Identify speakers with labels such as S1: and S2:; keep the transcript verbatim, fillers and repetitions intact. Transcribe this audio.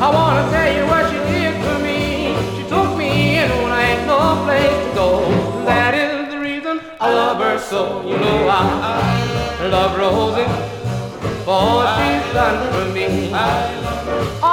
S1: I wanna tell you what she did for me. She took me in when I ain't no place to go. That is the reason I love her so. You know I, I love Rosie, for she's done for me.